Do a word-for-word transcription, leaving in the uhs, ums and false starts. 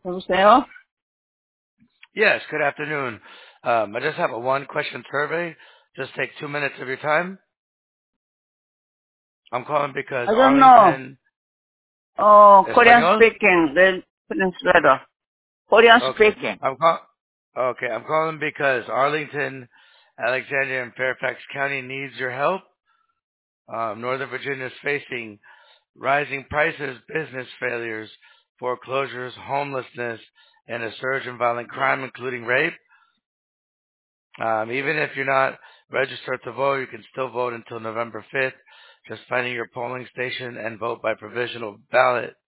여보세요? Yes, good afternoon. Um, I just have a one-question survey. Just take two minutes of your time. I'm calling because I don't know. Arlington, Oh, Korean Espanol? speaking. The translator. Korean Okay. speaking. I'm call- Okay, I'm calling because Arlington, Alexandria, and Fairfax County needs your help. Um, Northern Virginia is facing rising prices, business failures, foreclosures, homelessness, and a surge in violent crime, including rape. Um, even if you're not registered to vote, you can still vote until November fifth. Just finding your polling station and vote by provisional ballot